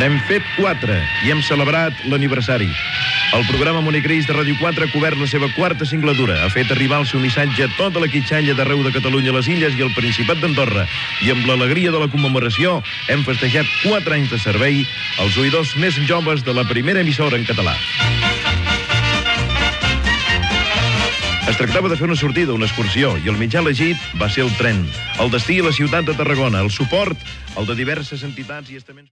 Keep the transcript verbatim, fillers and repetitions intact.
N'hem fet quatre i hem celebrat l'aniversari. El programa Monecris de Ràdio quatre ha cobert la seva quarta singladura. Ha fet arribar el seu missatge a tota la quitxalla d'arreu de Catalunya, les Illes i el Principat d'Andorra. I amb l'alegria de la commemoració hem festejat quatre anys de servei als oïdors més joves de la primera emissora en català. Es tractava de fer una sortida, una excursió, i el mitjà elegit va ser el tren. El destí a la ciutat de Tarragona, el suport, el de diverses entitats i estaments...